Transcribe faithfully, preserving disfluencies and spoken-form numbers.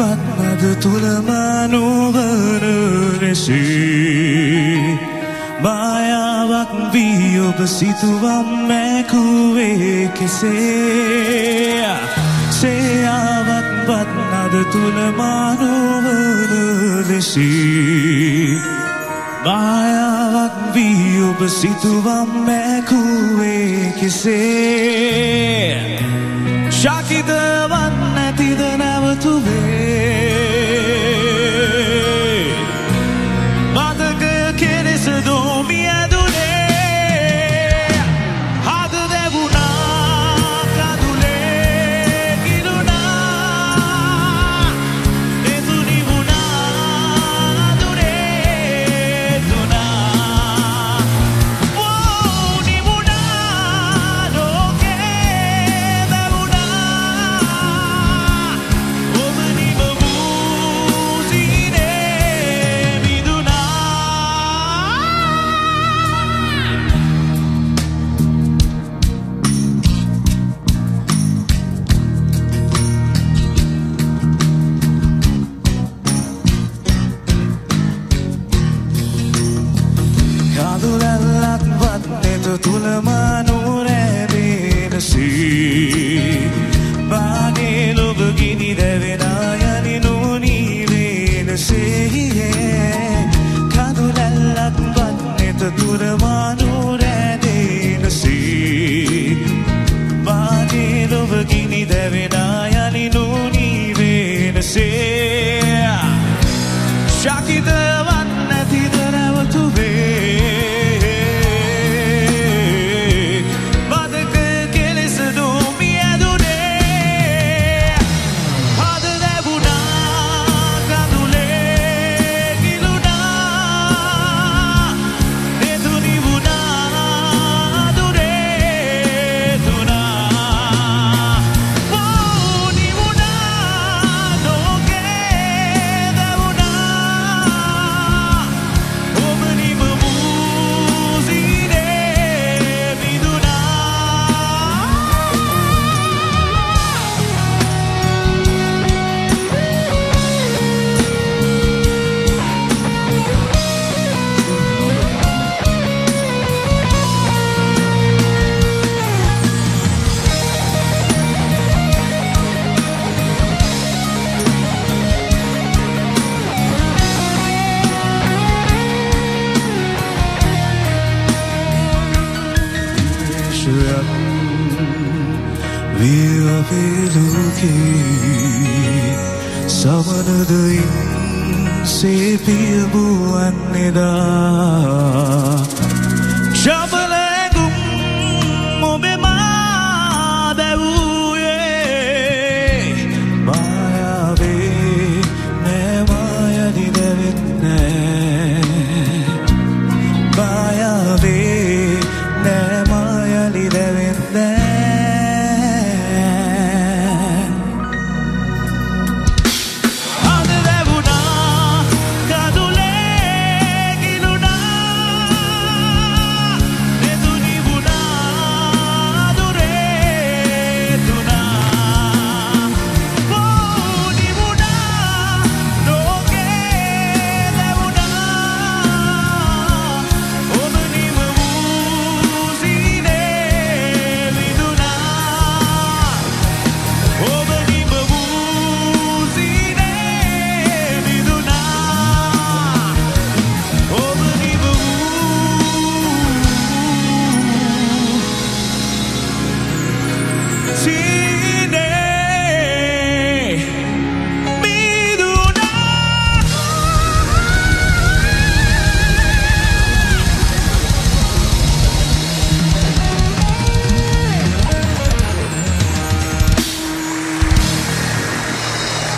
වත්නද තුලම නොවන රෙසි මායාවක් වී ඔබ සිතුවම් මැකුවේ කෙසේ සේයාවක් වත්නද තුලම නොවන රෙසි මායාවක් වී ඔබ සිතුවම් මැකුවේ කෙසේ ශාකිතවත් නැතිද නැවතුවේ මතක කෙලෙස දෝමිය දුනේ හද දැවුනා කඳුලේ කිරුණා දෙතුනි වුණා දුනේ දුනා වෝනි වුණා ලෝකේ දැවුනා ඔබනි බබුසිනේ මිදුනා කඳුලැල්ලක් වත්නෙත තුලම නොරැඳෙනසී බාගේ ලොබ ගිනි දැවෙනා යනි නොනී වෙනසේ කඳුලැල්ලක් වත්නෙත තුලම නොරැඳෙනසී බාගේ ලොබ ගිනි දැවෙනා යනි නොනී වෙනසේ ශාකිතවත් නැතිද නැවතුවේ මතක කෙලෙස දෝමිය දුනේ හද දැවුනා කඳුලේ කිරුණා දෙතුනි වුණා දුනේ දුනා වෝනි වුණා ලෝකේ දැවුනා ඔබනි බබුසිනේ මිදුනා ශ්‍රයන් විය අපේ ලෝකේ සමනදයින් සේපිය බුවන් එදා